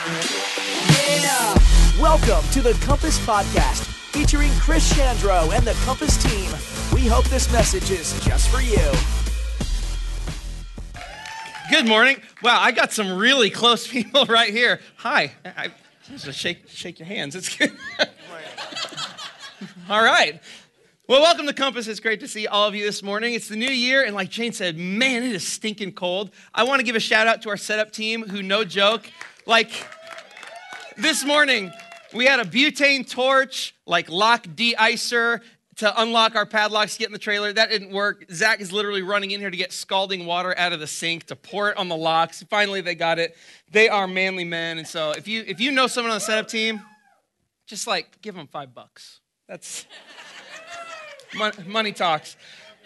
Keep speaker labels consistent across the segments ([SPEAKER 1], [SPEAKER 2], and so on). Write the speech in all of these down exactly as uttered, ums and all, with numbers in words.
[SPEAKER 1] Yeah! Welcome to the Compass Podcast, featuring Chris Chandro and the Compass team. We hope this message is just for you.
[SPEAKER 2] Good morning. Wow, I got some really close people right here. Hi. I, just shake, shake your hands. It's good. All right. Well, welcome to Compass. It's great to see all of you this morning. It's the new year, and like Jane said, man, it is stinking cold. I want to give a shout out to our setup team who, no joke, like this morning, we had a butane torch, like lock de-icer to unlock our padlocks, get in the trailer. That didn't work. Zach is literally running in here to get scalding water out of the sink to pour it on the locks. Finally, they got it. They are manly men, and so if you if you know someone on the setup team, just like give them five bucks. That's money talks.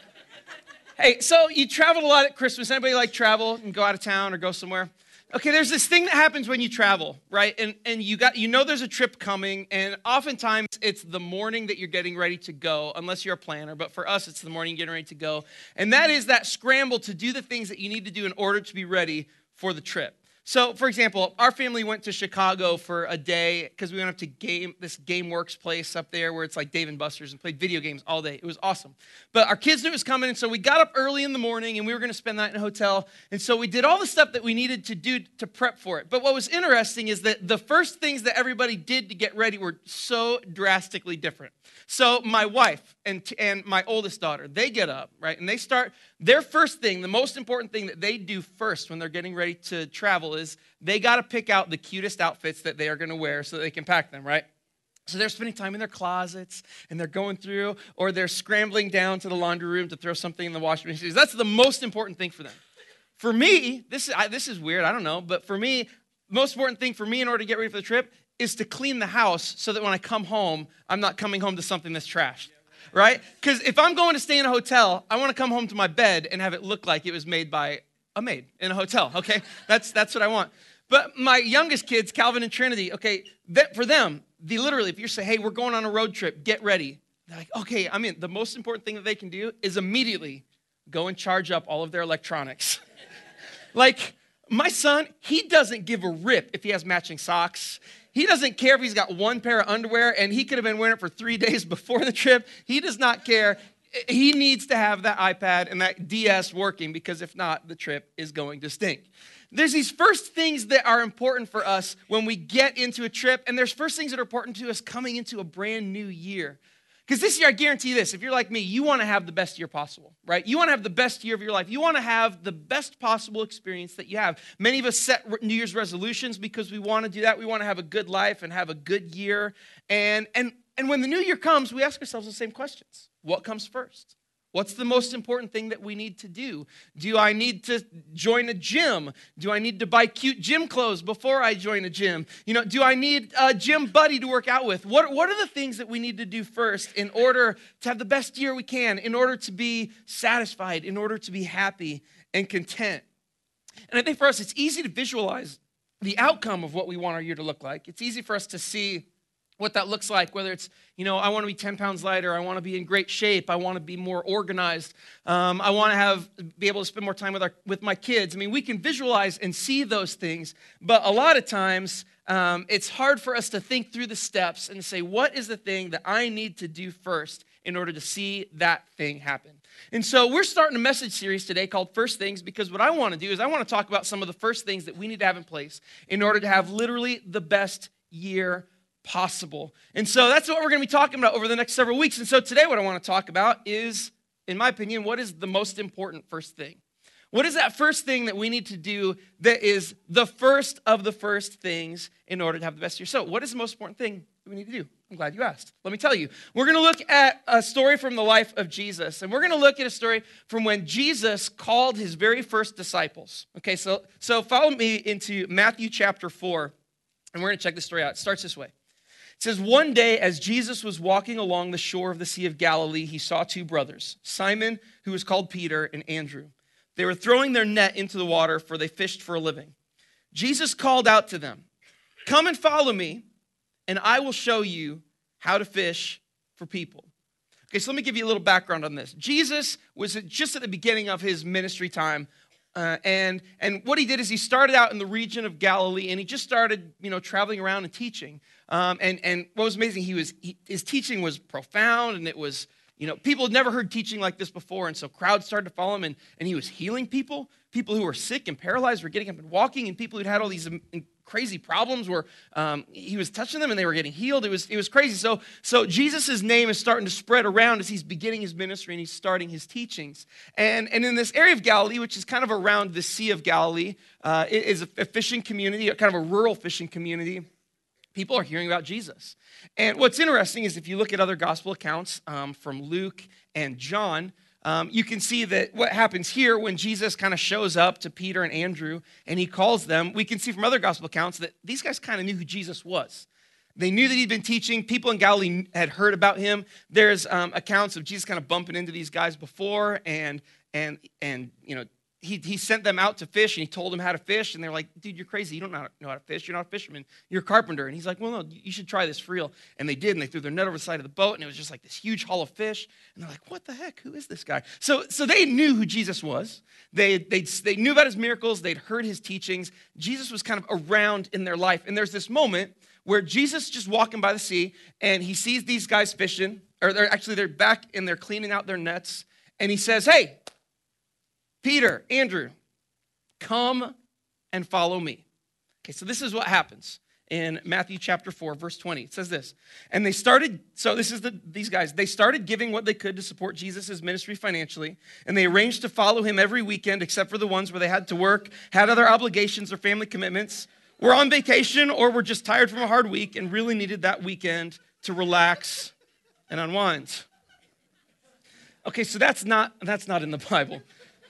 [SPEAKER 2] Hey, so you traveled a lot at Christmas. Anybody like travel and go out of town or go somewhere? Okay, there's this thing that happens when you travel, right? And and you got you know there's a trip coming, and oftentimes it's the morning that you're getting ready to go, unless you're a planner. But for us, it's the morning getting ready to go. And that is that scramble to do the things that you need to do in order to be ready for the trip. So, for example, our family went to Chicago for a day because we went up to game this GameWorks place up there where it's like Dave and Buster's and played video games all day. It was awesome. But our kids knew it was coming, and so we got up early in the morning, and we were going to spend the night in a hotel. And so we did all the stuff that we needed to do to prep for it. But what was interesting is that the first things that everybody did to get ready were so drastically different. So my wife and, and my oldest daughter, they get up, right? And they start, their first thing, the most important thing that they do first when they're getting ready to travel is they got to pick out the cutest outfits that they are going to wear so that they can pack them, right? So they're spending time in their closets, and they're going through, or they're scrambling down to the laundry room to throw something in the washing machine. That's the most important thing for them. For me, this is, I, this is weird, I don't know, but for me, most important thing for me in order to get ready for the trip is to clean the house so that when I come home, I'm not coming home to something that's trashed, right? Because if I'm going to stay in a hotel, I want to come home to my bed and have it look like it was made by a maid in a hotel, okay? That's that's what I want. But my youngest kids, Calvin and Trinity, okay, that, for them, the literally, if you say, hey, we're going on a road trip, get ready. They're like, okay, I mean, the most important thing that they can do is immediately go and charge up all of their electronics. Like, my son, he doesn't give a rip if he has matching socks. He doesn't care if he's got one pair of underwear and he could have been wearing it for three days before the trip. He does not care. He needs to have that iPad and that D S working because if not, the trip is going to stink. There's these first things that are important for us when we get into a trip, and there's first things that are important to us coming into a brand new year. Because this year, I guarantee this, if you're like me, you want to have the best year possible, right? You want to have the best year of your life. You want to have the best possible experience that you have. Many of us set New Year's resolutions because we want to do that. We want to have a good life and have a good year. And, and, and when the new year comes, we ask ourselves the same questions. What comes first? What's the most important thing that we need to do? Do I need to join a gym? Do I need to buy cute gym clothes before I join a gym? You know, do I need a gym buddy to work out with? What, what are the things that we need to do first in order to have the best year we can, in order to be satisfied, in order to be happy and content? And I think for us, it's easy to visualize the outcome of what we want our year to look like. It's easy for us to see what that looks like, whether it's, you know, I want to be ten pounds lighter, I want to be in great shape, I want to be more organized, um, I want to have be able to spend more time with our with my kids. I mean, we can visualize and see those things, but a lot of times um, it's hard for us to think through the steps and say, what is the thing that I need to do first in order to see that thing happen? And so we're starting a message series today called First Things, because what I want to do is I want to talk about some of the first things that we need to have in place in order to have literally the best year possible. And so that's what we're going to be talking about over the next several weeks. And so today what I want to talk about is, in my opinion, what is the most important first thing? What is that first thing that we need to do that is the first of the first things in order to have the best year? So what is the most important thing that we need to do? I'm glad you asked. Let me tell you. We're going to look at a story from the life of Jesus. And we're going to look at a story from when Jesus called his very first disciples. Okay, so, so follow me into Matthew chapter four. And we're going to check this story out. It starts this way. It says, one day as Jesus was walking along the shore of the Sea of Galilee, he saw two brothers, Simon, who was called Peter, and Andrew. They were throwing their net into the water, for they fished for a living. Jesus called out to them, come and follow me, and I will show you how to fish for people. Okay, so let me give you a little background on this. Jesus was just at the beginning of his ministry time Uh, and, and what he did is he started out in the region of Galilee, and he just started, you know, traveling around and teaching. Um, and, and what was amazing, he was he, his teaching was profound, and it was, you know, people had never heard teaching like this before, and so crowds started to follow him, and, and he was healing people. People who were sick and paralyzed were getting up and walking, and people who'd had all these um, crazy problems were, um, he was touching them, and they were getting healed. It was, it was crazy. So, so Jesus' name is starting to spread around as he's beginning his ministry, and he's starting his teachings. And, and in this area of Galilee, which is kind of around the Sea of Galilee, uh, it is a, a fishing community, kind of a rural fishing community. People are hearing about Jesus. And what's interesting is if you look at other gospel accounts um, from Luke and John, um, you can see that what happens here when Jesus kind of shows up to Peter and Andrew and he calls them, we can see from other gospel accounts that these guys kind of knew who Jesus was. They knew that he'd been teaching. People in Galilee had heard about him. There's um, accounts of Jesus kind of bumping into these guys before, and and and you know, He, he sent them out to fish, and he told them how to fish, and they're like, dude, you're crazy. You don't know how, to, know how to fish. You're not a fisherman. You're a carpenter. And he's like, well, no, you should try this for real. And they did, and they threw their net over the side of the boat, and it was just like this huge haul of fish. And they're like, what the heck? Who is this guy? So, so they knew who Jesus was. They, they, they knew about his miracles. They'd heard his teachings. Jesus was kind of around in their life. And there's this moment where Jesus is just walking by the sea, and he sees these guys fishing, or they're actually, they're back, and they're cleaning out their nets. And he says, hey, Peter, Andrew, come and follow me. Okay, so this is what happens in Matthew chapter four, verse twenty. It says this, and they started, so this is the these guys, they started giving what they could to support Jesus' ministry financially, and they arranged to follow him every weekend except for the ones where they had to work, had other obligations or family commitments, were on vacation, or were just tired from a hard week and really needed that weekend to relax and unwind. Okay, so that's not, that's not in the Bible.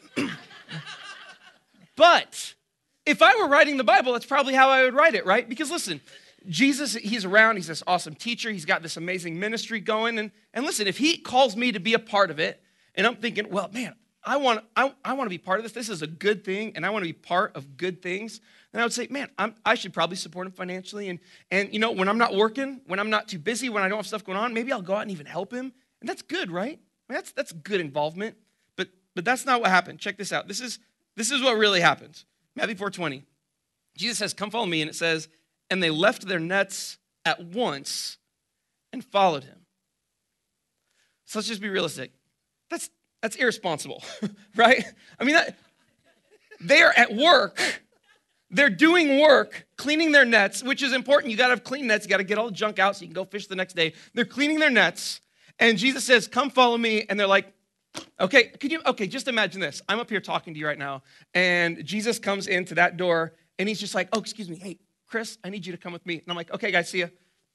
[SPEAKER 2] But if I were writing the Bible, that's probably how I would write it, right? Because listen, Jesus, he's around, he's this awesome teacher, he's got this amazing ministry going, and, and listen, if he calls me to be a part of it, and I'm thinking, well, man, I want, I, I want to be part of this, this is a good thing, and I want to be part of good things, then I would say, man, I'm, I should probably support him financially, and, and you know, when I'm not working, when I'm not too busy, when I don't have stuff going on, maybe I'll go out and even help him, and that's good, right? I mean, that's, that's good involvement, but, but that's not what happened. Check this out. This is, This is what really happened. Matthew four twenty. Jesus says, come follow me. And it says, and they left their nets at once and followed him. So let's just be realistic. That's that's irresponsible, right? I mean, that, they are at work. They're doing work, cleaning their nets, which is important. You got to have clean nets. You got to get all the junk out so you can go fish the next day. They're cleaning their nets. And Jesus says, come follow me. And they're like, okay, could you, okay, just imagine this. I'm up here talking to you right now, and Jesus comes into that door, and he's just like, oh, excuse me, hey, Chris, I need you to come with me. And I'm like, okay, guys, see ya.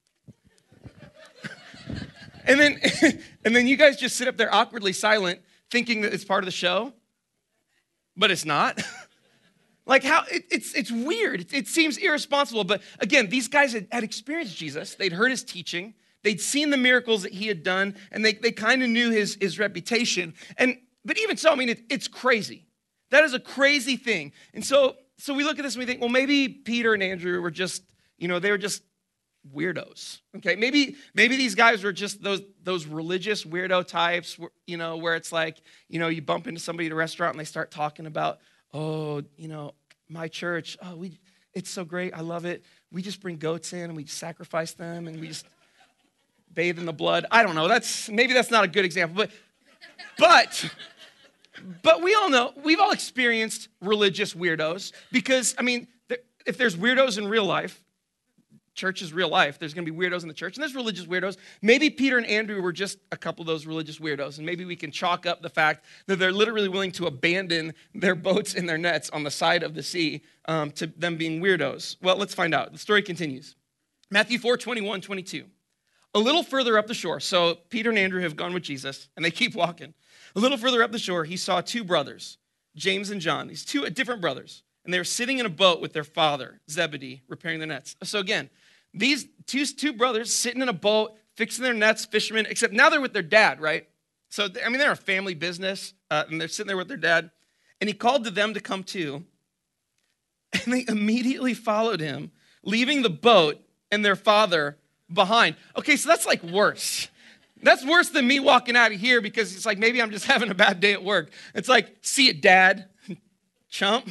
[SPEAKER 2] and then, and then you guys just sit up there awkwardly silent, thinking that it's part of the show, but it's not. Like how, it, it's it's weird. It, it seems irresponsible, but again, these guys had, had experienced Jesus. They'd heard his teaching. They'd seen the miracles that he had done, and they, they kind of knew his, his reputation. And but even so, I mean, it, it's crazy. That is a crazy thing. And so, so we look at this and we think, well, maybe Peter and Andrew were just, you know, they were just weirdos. Okay, maybe maybe these guys were just those those religious weirdo types, you know, where it's like, you know, you bump into somebody at a restaurant and they start talking about, oh, you know, my church, oh, we, it's so great, I love it. We just bring goats in and we sacrifice them and we just bathe in the blood. I don't know. That's maybe that's not a good example, but but but we all know, we've all experienced religious weirdos because, I mean, there, if there's weirdos in real life, church is real life, there's going to be weirdos in the church, and there's religious weirdos. Maybe Peter and Andrew were just a couple of those religious weirdos, and maybe we can chalk up the fact that they're literally willing to abandon their boats and their nets on the side of the sea um, to them being weirdos. Well, let's find out. The story continues. Matthew four, twenty-one, twenty-two. A little further up the shore, so Peter and Andrew have gone with Jesus, and they keep walking. A little further up the shore, he saw two brothers, James and John, these two different brothers, and they were sitting in a boat with their father, Zebedee, repairing their nets. So again, these two, two brothers sitting in a boat, fixing their nets, fishermen, except now they're with their dad, right? So, I mean, they're a family business, uh, and they're sitting there with their dad, and he called to them to come too, and they immediately followed him, leaving the boat and their father behind. Okay, so that's like worse. That's worse than me walking out of here because it's like maybe I'm just having a bad day at work. It's like, see it, Dad. chump.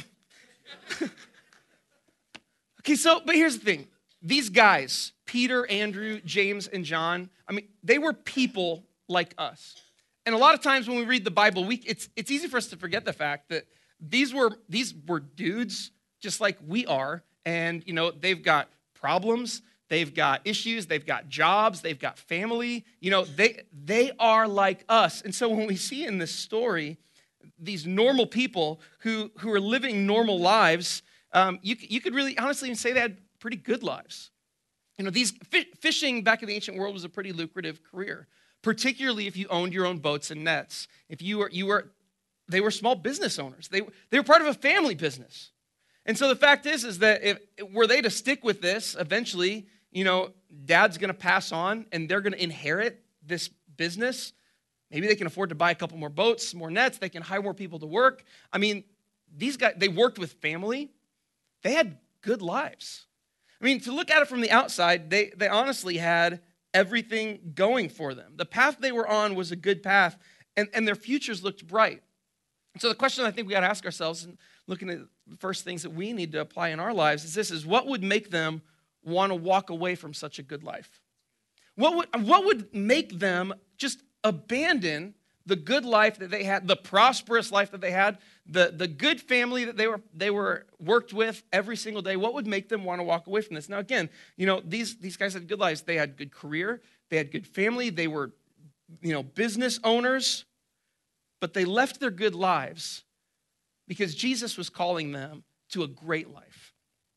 [SPEAKER 2] Okay, so, but here's the thing. These guys, Peter, Andrew, James, and John, I mean, they were people like us. And a lot of times when we read the Bible, we, it's, it's easy for us to forget the fact that these were, these were dudes just like we are. And, you know, they've got problems, they've got issues, they've got jobs, they've got family. You know, they, they are like us. And so when we see in this story these normal people who, who are living normal lives, um, you, you could really honestly even say they had pretty good lives. You know, these fishing back in the ancient world was a pretty lucrative career, particularly if you owned your own boats and nets. If you were, you were, they were small business owners. They, they were part of a family business. And so the fact is, is that if were they to stick with this, eventually, you know, dad's going to pass on and they're going to inherit this business. Maybe they can afford to buy a couple more boats, more nets. They can hire more people to work. I mean, these guys, they worked with family. They had good lives. I mean, to look at it from the outside, they, they honestly had everything going for them. The path they were on was a good path, and, and their futures looked bright. And so the question I think we got to ask ourselves, and looking at the first things that we need to apply in our lives, is this, is what would make them want to walk away from such a good life? What would, what would make them just abandon the good life that they had, the prosperous life that they had, the, the good family that they were they were worked with every single day? What would make them want to walk away from this? Now, again, you know, these, these guys had good lives. They had good career. They had good family. They were, you know, business owners. But they left their good lives because Jesus was calling them to a great life.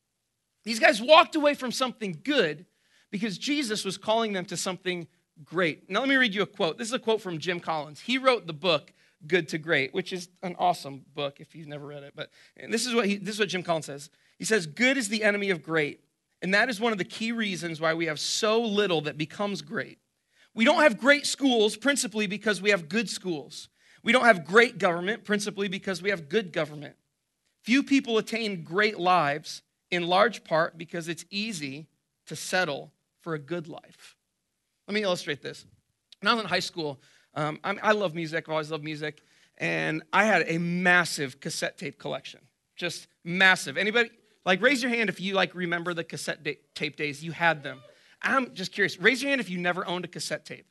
[SPEAKER 2] These guys walked away from something good because Jesus was calling them to something great. Now, let me read you a quote. This is a quote from Jim Collins. He wrote the book Good to Great, which is an awesome book if you've never read it. But and this is what he, this is what Jim Collins says. He says, "Good is the enemy of great, and that is one of the key reasons why we have so little that becomes great. We don't have great schools principally because we have good schools. We don't have great government principally because we have good government. Few people attain great lives in large part because it's easy to settle for a good life." Let me illustrate this. When I was in high school, um, I, I love music. I've always loved music. And I had a massive cassette tape collection. Just massive. Anybody, like, raise your hand if you, like, remember the cassette da- tape days. You had them. I'm just curious. Raise your hand if you never owned a cassette tape.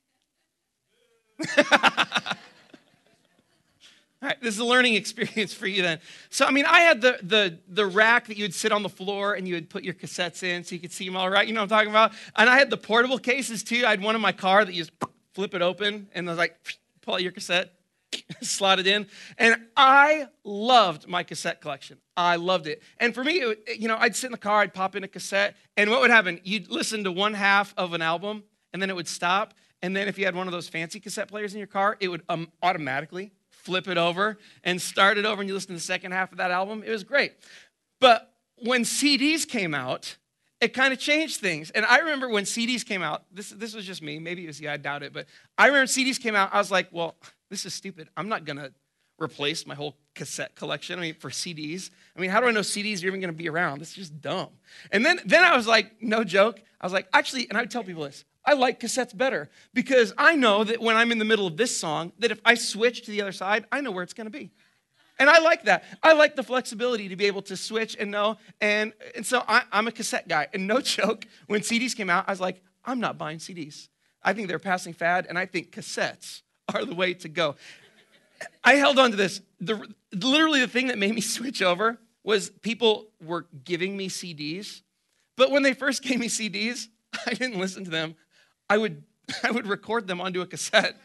[SPEAKER 2] All right, this is a learning experience for you then. So, I mean, I had the, the, the rack that you would sit on the floor and you would put your cassettes in so you could see them all right. You know what I'm talking about? And I had the portable cases too. I had one in my car that you just flip it open and I was like, pull out your cassette, slot it in. And I loved my cassette collection. I loved it. And for me, it, you know, I'd sit in the car, I'd pop in a cassette, and what would happen? You'd listen to one half of an album and then it would stop. And then if you had one of those fancy cassette players in your car, it would um, automatically flip it over and start it over, and you listen to the second half of that album. It was great. But when C Ds came out, it kind of changed things. And I remember when C Ds came out, this, this was just me, maybe it was you, I doubt it, but I remember C Ds came out, I was like, well, this is stupid. I'm not going to replace my whole cassette collection, I mean, for C Ds. I mean, how do I know C Ds are even going to be around? It's just dumb. And then, then I was like, no joke, I was like, actually, and I would tell people this, I like cassettes better because I know that when I'm in the middle of this song, that if I switch to the other side, I know where it's going to be. And I like that. I like the flexibility to be able to switch and know. And, and so I, I'm a cassette guy. And no joke, when C Ds came out, I was like, I'm not buying C Ds. I think they're a passing fad, and I think cassettes are the way to go. I held on to this. The, literally the thing that made me switch over was people were giving me C Ds. But when they first gave me C Ds, I didn't listen to them. I would I would record them onto a cassette.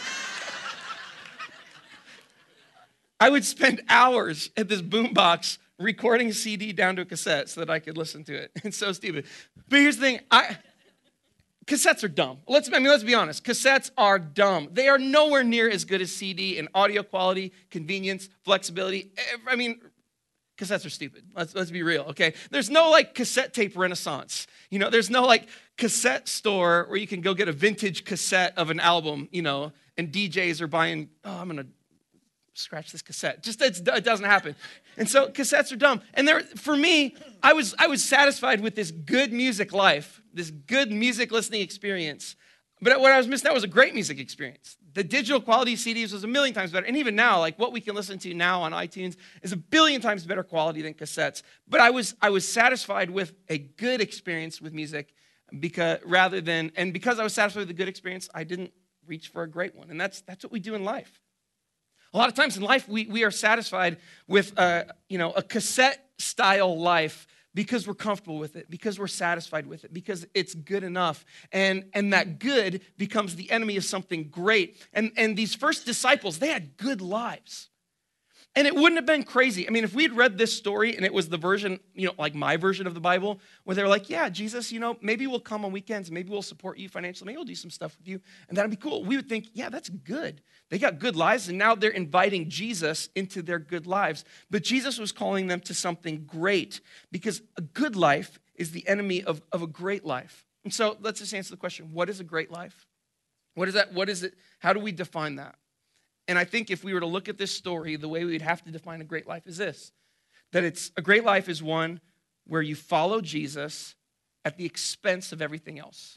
[SPEAKER 2] I would spend hours at this boombox recording a C D down to a cassette so that I could listen to it. It's so stupid. But here's the thing, I cassettes are dumb. Let's I mean let's be honest. Cassettes are dumb. They are nowhere near as good as C D in audio quality, convenience, flexibility. I mean, cassettes are stupid. Let's, let's be real, okay? There's no, like, cassette tape renaissance. You know, there's no, like, cassette store where you can go get a vintage cassette of an album, you know, and D Js are buying, oh, I'm going to scratch this cassette. Just it's, it doesn't happen. And so cassettes are dumb. And there, for me, I was I was satisfied with this good music life, this good music listening experience. But what I was missing out was a great music experience. The digital quality C Ds was a million times better. And even now, like what we can listen to now on iTunes is a billion times better quality than cassettes. But I was I was satisfied with a good experience with music because rather than, and because I was satisfied with a good experience, I didn't reach for a great one. And that's that's what we do in life. A lot of times in life, we, we are satisfied with a, you know, a cassette-style life because we're comfortable with it, because we're satisfied with it, because it's good enough. And, and that good becomes the enemy of something great. And, and these first disciples, they had good lives. And it wouldn't have been crazy. I mean, if we'd read this story and it was the version, you know, like my version of the Bible, where they're like, yeah, Jesus, you know, maybe we'll come on weekends, maybe we'll support you financially, maybe we'll do some stuff with you, and that'd be cool. We would think, yeah, that's good. They got good lives, and now they're inviting Jesus into their good lives. But Jesus was calling them to something great, because a good life is the enemy of, of a great life. And so let's just answer the question, what is a great life? What is that? What is it? How do we define that? And I think if we were to look at this story, the way we would have to define a great life is this, that it's a great life is one where you follow Jesus at the expense of everything else.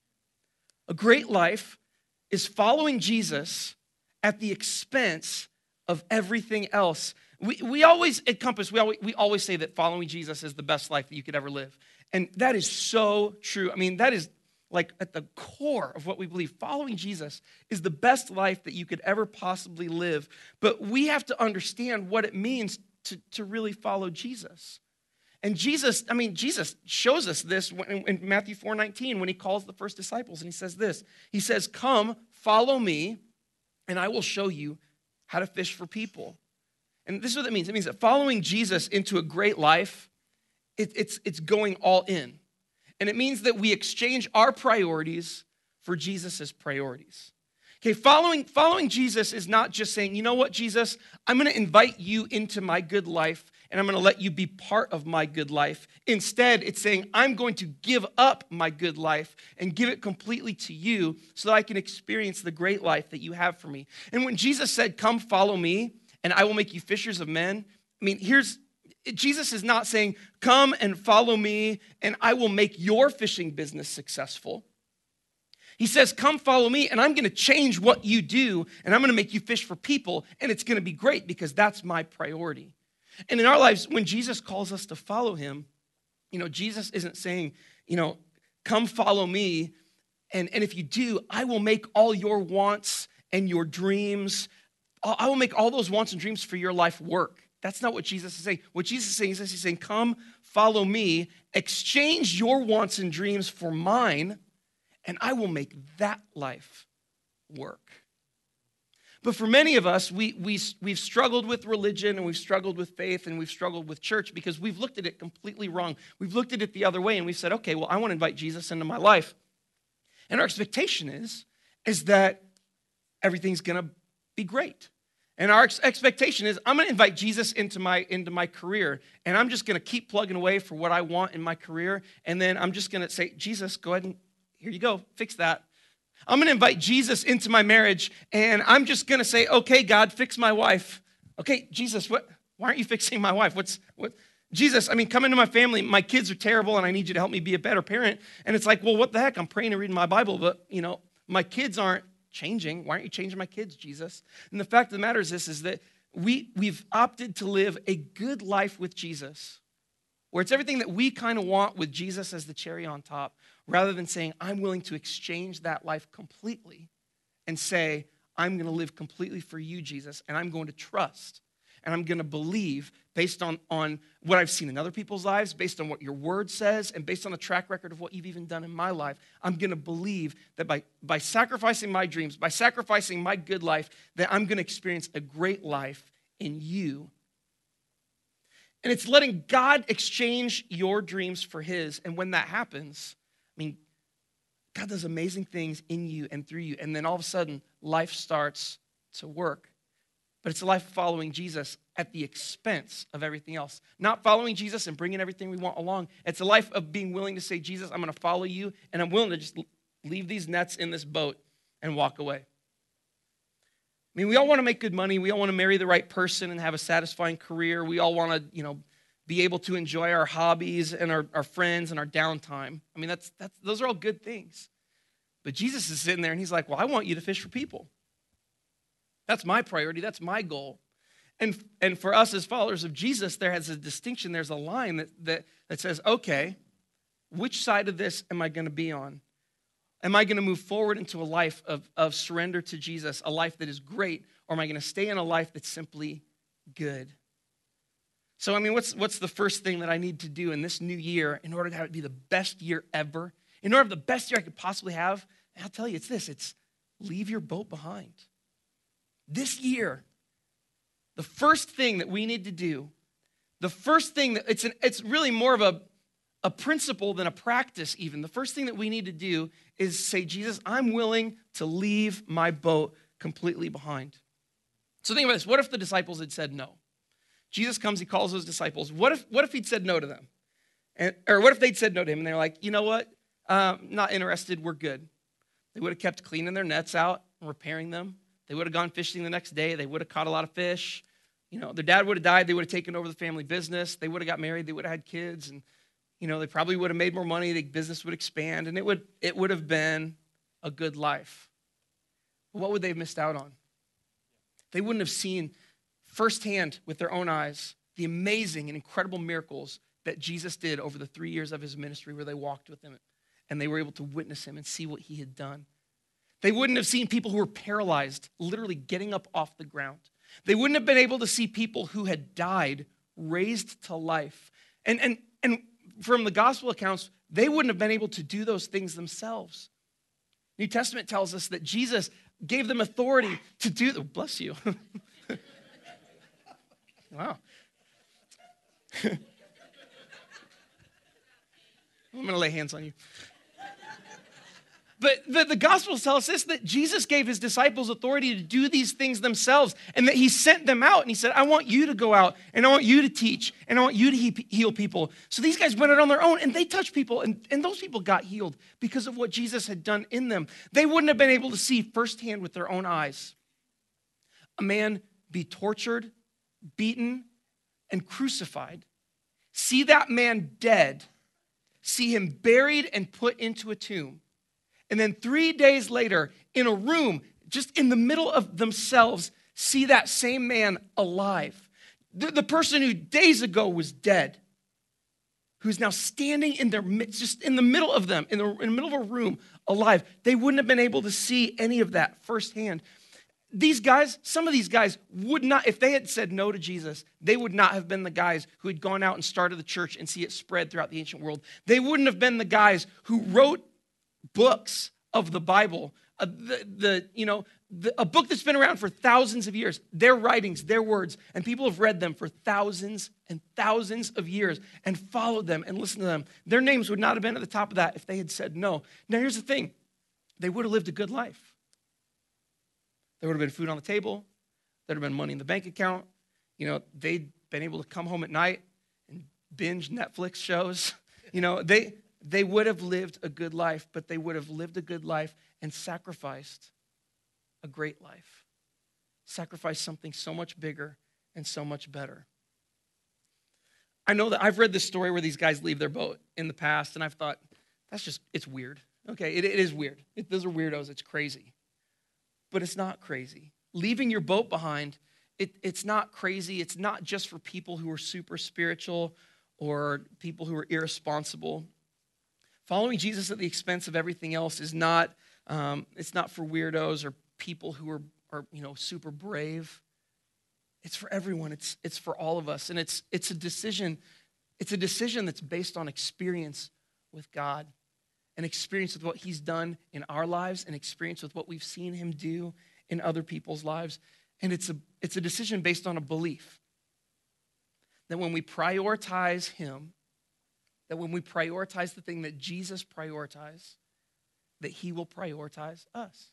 [SPEAKER 2] A great life is following Jesus at the expense of everything else. We, we always, at Compass, we always, we always say that following Jesus is the best life that you could ever live. And that is so true. I mean, that is like at the core of what we believe. Following Jesus is the best life that you could ever possibly live. But we have to understand what it means to, to really follow Jesus. And Jesus, I mean, Jesus shows us this in, in Matthew four nineteen when he calls the first disciples, and he says this. He says, come, follow me, and I will show you how to fish for people. And this is what that means. It means that following Jesus into a great life, it, it's, it's going all in. And it means that we exchange our priorities for Jesus' priorities. Okay, following, following Jesus is not just saying, you know what, Jesus, I'm going to invite you into my good life, and I'm going to let you be part of my good life. Instead, it's saying, I'm going to give up my good life and give it completely to you so that I can experience the great life that you have for me. And when Jesus said, come follow me, and I will make you fishers of men, I mean, here's, Jesus is not saying, come and follow me, and I will make your fishing business successful. He says, come follow me, and I'm going to change what you do, and I'm going to make you fish for people, and it's going to be great because that's my priority. And in our lives, when Jesus calls us to follow him, you know, Jesus isn't saying, you know, come follow me, and, and if you do, I will make all your wants and your dreams, I will make all those wants and dreams for your life work. That's not what Jesus is saying. What Jesus is saying is this, he's saying, come, follow me, exchange your wants and dreams for mine, and I will make that life work. But for many of us, we, we, we've struggled with religion, and we've struggled with faith, and we've struggled with church because we've looked at it completely wrong. We've looked at it the other way, and we've said, okay, well, I want to invite Jesus into my life. And our expectation is, is that everything's going to be great. And our ex- expectation is, I'm going to invite Jesus into my, into my career, and I'm just going to keep plugging away for what I want in my career, and then I'm just going to say, Jesus, go ahead and, here you go, fix that. I'm going to invite Jesus into my marriage, and I'm just going to say, okay, God, fix my wife. Okay, Jesus, what? Why aren't you fixing my wife? What's what? Jesus, I mean, come into my family. My kids are terrible, and I need you to help me be a better parent. And it's like, well, what the heck? I'm praying and reading my Bible, but, you know, my kids aren't changing. Why aren't you changing my kids, Jesus? And the fact of the matter is this, is that we, we've opted to live a good life with Jesus, where it's everything that we kind of want with Jesus as the cherry on top, rather than saying, I'm willing to exchange that life completely and say, I'm going to live completely for you, Jesus, and I'm going to trust, and I'm going to believe based on, on what I've seen in other people's lives, based on what your word says, and based on the track record of what you've even done in my life. I'm going to believe that by, by sacrificing my dreams, by sacrificing my good life, that I'm going to experience a great life in you. And it's letting God exchange your dreams for his. And when that happens, I mean, God does amazing things in you and through you. And then all of a sudden, life starts to work. But it's a life following Jesus at the expense of everything else. Not following Jesus and bringing everything we want along. It's a life of being willing to say, Jesus, I'm going to follow you, and I'm willing to just leave these nets in this boat and walk away. I mean, we all want to make good money. We all want to marry the right person and have a satisfying career. We all want to, you know, be able to enjoy our hobbies and our, our friends and our downtime. I mean, that's that's those are all good things. But Jesus is sitting there and he's like, well, I want you to fish for people. That's my priority. That's my goal. And, and for us as followers of Jesus, there has a distinction. There's a line that, that, that says, okay, which side of this am I going to be on? Am I going to move forward into a life of, of surrender to Jesus, a life that is great, or am I going to stay in a life that's simply good? So, I mean, what's, what's the first thing that I need to do in this new year in order to have it be the best year ever? In order to have the best year I could possibly have, I'll tell you, it's this. It's leave your boat behind. This year, the first thing that we need to do, the first thing that, it's, an, it's really more of a, a principle than a practice even. The first thing that we need to do is say, Jesus, I'm willing to leave my boat completely behind. So think about this. What if the disciples had said no? Jesus comes, he calls those disciples. What if, what if he'd said no to them? And, or what if they'd said no to him and they're like, you know what? Um, not interested, we're good. They would have kept cleaning their nets out and repairing them. They would have gone fishing the next day. They would have caught a lot of fish. You know, their dad would have died. They would have taken over the family business. They would have got married. They would have had kids. And, you know, they probably would have made more money. The business would expand. And it would, it would have been a good life. But what would they have missed out on? They wouldn't have seen firsthand with their own eyes the amazing and incredible miracles that Jesus did over the three years of his ministry where they walked with him and they were able to witness him and see what he had done. They wouldn't have seen people who were paralyzed literally getting up off the ground. They wouldn't have been able to see people who had died raised to life. And, and, and from the gospel accounts, they wouldn't have been able to do those things themselves. New Testament tells us that Jesus gave them authority to do them. Bless you. Wow. I'm going to lay hands on you. But the, the Gospels tell us this, that Jesus gave his disciples authority to do these things themselves, and that he sent them out, and he said, I want you to go out, and I want you to teach, and I want you to he- heal people. So these guys went out on their own, and they touched people, and, and those people got healed because of what Jesus had done in them. They wouldn't have been able to see firsthand with their own eyes a man be tortured, beaten, and crucified. See that man dead, see him buried and put into a tomb. And then three days later, in a room, just in the middle of themselves, see that same man alive. The, the person who days ago was dead, who's now standing in their midst, just in the middle of them, in the, in the middle of a room, alive. They wouldn't have been able to see any of that firsthand. These guys, some of these guys would not, if they had said no to Jesus, they would not have been the guys who had gone out and started the church and see it spread throughout the ancient world. They wouldn't have been the guys who wrote books of the Bible, uh, the, the you know, the, a book that's been around for thousands of years, their writings, their words, and people have read them for thousands and thousands of years and followed them and listened to them. Their names would not have been at the top of that if they had said no. Now, here's the thing. They would have lived a good life. There would have been food on the table. There would have been money in the bank account. You know, they'd been able to come home at night and binge Netflix shows. You know, they... They would have lived a good life, but they would have lived a good life and sacrificed a great life. Sacrificed something so much bigger and so much better. I know that I've read this story where these guys leave their boat in the past, and I've thought, that's just, it's weird. Okay, it, it is weird. It, those are weirdos. It's crazy. But it's not crazy. Leaving your boat behind, it, it's not crazy. It's not just for people who are super spiritual or people who are irresponsible. Following Jesus at the expense of everything else is not, um, it's not for weirdos or people who are, are, you know, super brave. It's for everyone. It's, it's for all of us. And it's, it's a decision, it's a decision that's based on experience with God, an experience with what he's done in our lives, an experience with what we've seen him do in other people's lives. And it's a, it's a decision based on a belief that when we prioritize him, that when we prioritize the thing that Jesus prioritized, that he will prioritize us.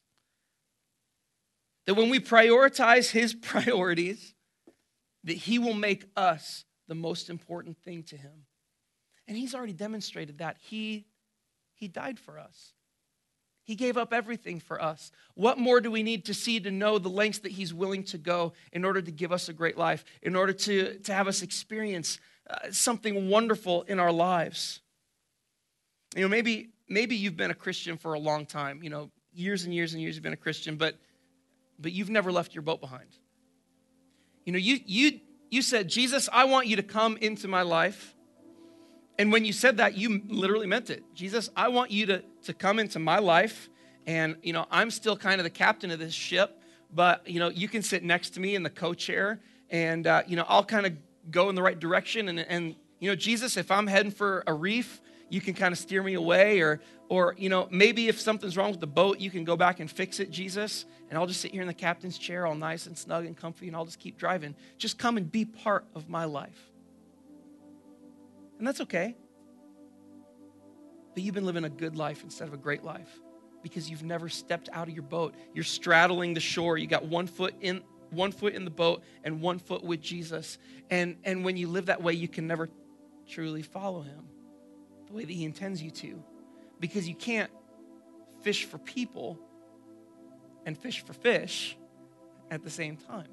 [SPEAKER 2] That when we prioritize his priorities, that he will make us the most important thing to him. And he's already demonstrated that. He, he died for us. He gave up everything for us. What more do we need to see to know the lengths that he's willing to go in order to give us a great life, in order to, to have us experience uh, something wonderful in our lives? You know, maybe maybe you've been a Christian for a long time, you know, years and years and years you've been a Christian, but but you've never left your boat behind. You know, you you you said, Jesus, I want you to come into my life. And when you said that, you literally meant it. Jesus, I want you to, to come into my life. And, you know, I'm still kind of the captain of this ship, but, you know, you can sit next to me in the co-chair and, uh, you know, I'll kind of go in the right direction. And, and, you know, Jesus, if I'm heading for a reef, you can kind of steer me away. Or, or, you know, maybe if something's wrong with the boat, you can go back and fix it, Jesus. And I'll just sit here in the captain's chair all nice and snug and comfy, and I'll just keep driving. Just come and be part of my life. And that's okay. But you've been living a good life instead of a great life because you've never stepped out of your boat. You're straddling the shore. You got one foot in one foot in the boat and one foot with Jesus. And, and when you live that way, you can never truly follow him the way that he intends you to, because you can't fish for people and fish for fish at the same time.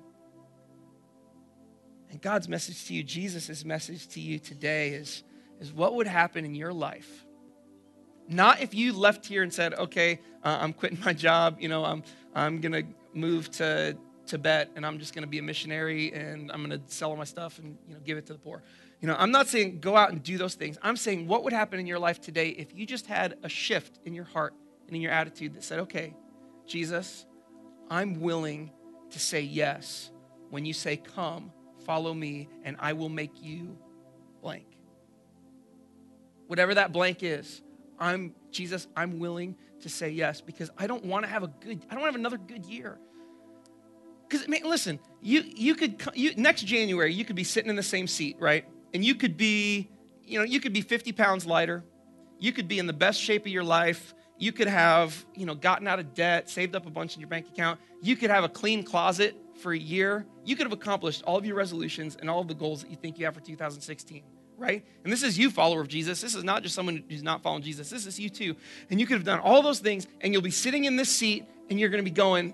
[SPEAKER 2] And God's message to you, Jesus' message to you today is, is what would happen in your life? Not if you left here and said, okay, uh, I'm quitting my job, you know, I'm I'm going to move to Tibet and I'm just going to be a missionary and I'm going to sell all my stuff and, you know, give it to the poor. You know, I'm not saying go out and do those things. I'm saying what would happen in your life today if you just had a shift in your heart and in your attitude that said, okay, Jesus, I'm willing to say yes when you say, come, follow me, and I will make you blank. Whatever that blank is, I'm, Jesus, I'm willing to say yes because I don't want to have a good, I don't want to have another good year. Because, I mean, listen, you you could, you, next January, you could be sitting in the same seat, right? And you could be, you know, you could be fifty pounds lighter. You could be in the best shape of your life. You could have, you know, gotten out of debt, saved up a bunch in your bank account. You could have a clean closet for a year. You could have accomplished all of your resolutions and all of the goals that you think you have for two thousand sixteen, right? And this is you, follower of Jesus. This is not just someone who's not following Jesus. This is you too. And you could have done all those things, and you'll be sitting in this seat, and you're going to be going,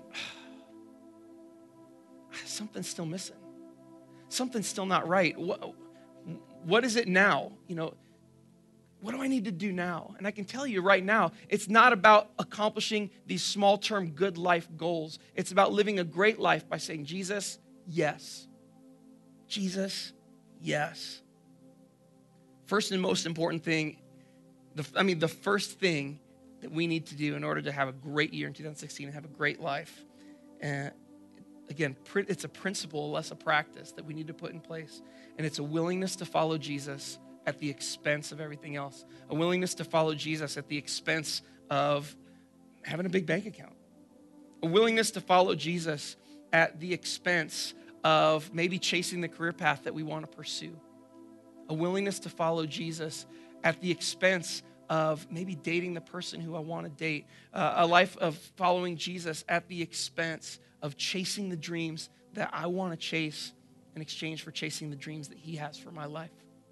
[SPEAKER 2] something's still missing. Something's still not right. What, what is it now? You know, what do I need to do now? And I can tell you right now, it's not about accomplishing these small-term good life goals. It's about living a great life by saying, Jesus, yes. Jesus, yes. First and most important thing, the, I mean, the first thing that we need to do in order to have a great year in two thousand sixteen and have a great life, uh, again, it's a principle, less a practice that we need to put in place. And it's a willingness to follow Jesus at the expense of everything else. A willingness to follow Jesus at the expense of having a big bank account. A willingness to follow Jesus at the expense of maybe chasing the career path that we want to pursue. A willingness to follow Jesus at the expense of maybe dating the person who I want to date. Uh, a life of following Jesus at the expense of chasing the dreams that I want to chase in exchange for chasing the dreams that he has for my life.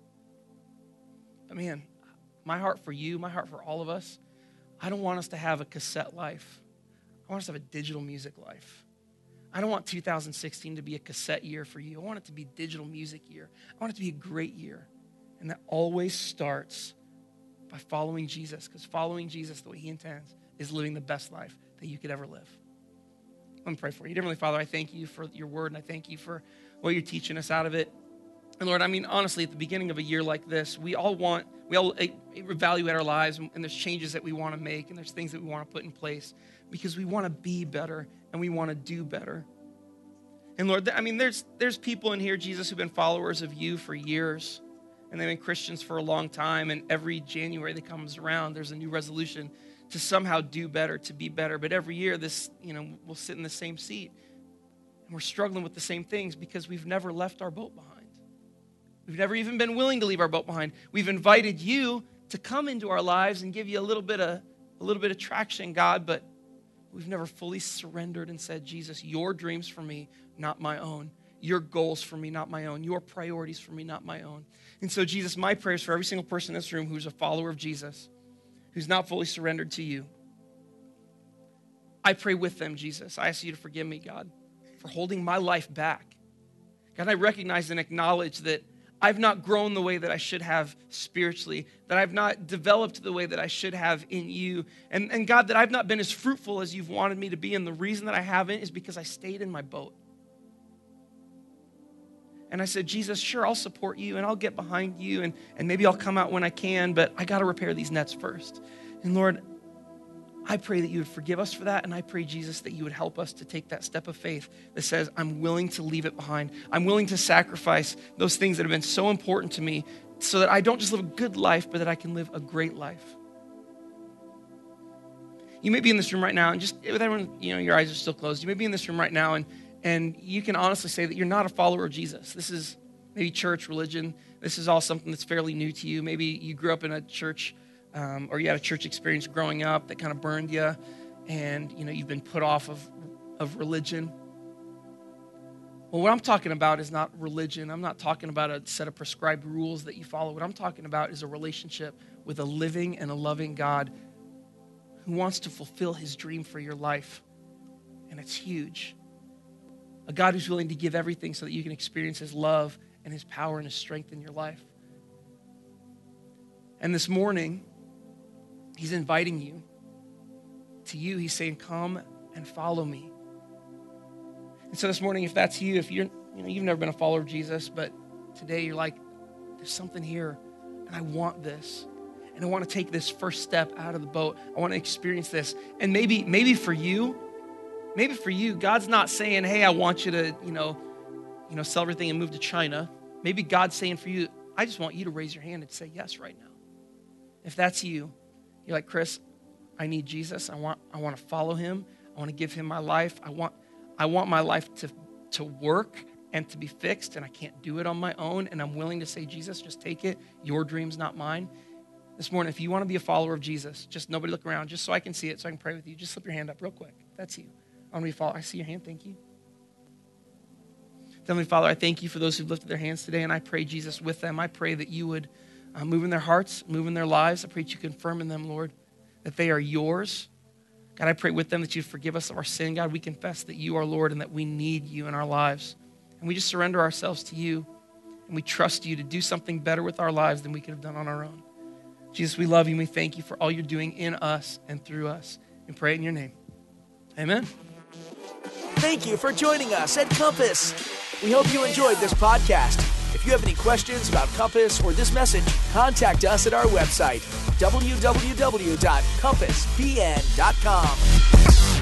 [SPEAKER 2] But man, my heart for you, my heart for all of us, I don't want us to have a cassette life. I want us to have a digital music life. I don't want two thousand sixteen to be a cassette year for you. I want it to be a digital music year. I want it to be a great year. And that always starts by following Jesus, because following Jesus the way he intends is living the best life that you could ever live. Let me pray for you. Dear Heavenly Father, I thank you for your word, and I thank you for what you're teaching us out of it. And Lord, I mean, honestly, at the beginning of a year like this, we all want, we all evaluate our lives, and there's changes that we want to make, and there's things that we want to put in place because we want to be better and we want to do better. And Lord, I mean, there's there's people in here, Jesus, who've been followers of you for years, and they've been Christians for a long time, and every January that comes around, there's a new resolution to somehow do better, to be better. But every year, this, you know, we'll sit in the same seat, and we're struggling with the same things because we've never left our boat behind. We've never even been willing to leave our boat behind. We've invited you to come into our lives and give you a little bit of a little bit of traction, God, but we've never fully surrendered and said, Jesus, your dreams for me, not my own. Your goals for me, not my own. Your priorities for me, not my own. And so, Jesus, my prayers for every single person in this room who's a follower of Jesus, who's not fully surrendered to you, I pray with them, Jesus. I ask you to forgive me, God, for holding my life back. God, I recognize and acknowledge that I've not grown the way that I should have spiritually, that I've not developed the way that I should have in you. And, and God, that I've not been as fruitful as you've wanted me to be. And the reason that I haven't is because I stayed in my boat. And I said, Jesus, sure, I'll support you and I'll get behind you and, and maybe I'll come out when I can, but I got to repair these nets first. And Lord, I pray that you would forgive us for that. And I pray, Jesus, that you would help us to take that step of faith that says, I'm willing to leave it behind. I'm willing to sacrifice those things that have been so important to me so that I don't just live a good life, but that I can live a great life. You may be in this room right now and just with everyone, you know, your eyes are still closed. You may be in this room right now and, and you can honestly say that you're not a follower of Jesus. This is maybe church, religion. This is all something that's fairly new to you. Maybe you grew up in a church Um, or you had a church experience growing up that kind of burned you, and you know you've been put off of, of religion. Well, what I'm talking about is not religion. I'm not talking about a set of prescribed rules that you follow. What I'm talking about is a relationship with a living and a loving God who wants to fulfill his dream for your life, and it's huge. A God who's willing to give everything so that you can experience his love and his power and his strength in your life. And this morning, he's inviting you. To you, he's saying, come and follow me. And so this morning, if that's you, if you're, you know, you've never been a follower of Jesus, but today you're like, there's something here, and I want this. And I want to take this first step out of the boat. I want to experience this. And maybe, maybe for you, maybe for you, God's not saying, hey, I want you to, you know, you know, sell everything and move to China. Maybe God's saying for you, I just want you to raise your hand and say yes right now. If that's you, you're like, Chris, I need Jesus. I want, I want to follow him. I want to give him my life. I want, I want my life to, to work and to be fixed, and I can't do it on my own, and I'm willing to say, Jesus, just take it. Your dream's not mine. This morning, if you want to be a follower of Jesus, just nobody look around, just so I can see it, so I can pray with you. Just slip your hand up real quick. That's you. I want to be a follower. I see your hand. Thank you. Heavenly Father, I thank you for those who've lifted their hands today, and I pray, Jesus, with them. I pray that you would Uh, move in their hearts, move in their lives. I pray that you confirm in them, Lord, that they are yours. God, I pray with them that you forgive us of our sin. God, we confess that you are Lord and that we need you in our lives. And we just surrender ourselves to you, and we trust you to do something better with our lives than we could have done on our own. Jesus, we love you, and we thank you for all you're doing in us and through us. And pray it in your name. Amen.
[SPEAKER 1] Thank you for joining us at Compass. We hope you enjoyed this podcast. If you have any questions about Compass or this message, contact us at our website, w w w dot compass b n dot com.